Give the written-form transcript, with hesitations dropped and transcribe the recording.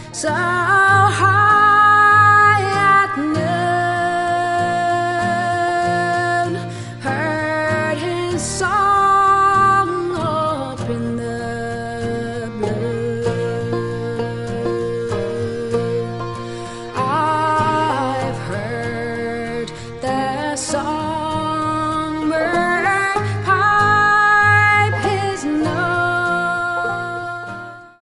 so high at noon. Heard his song up in the blue. I've heard their song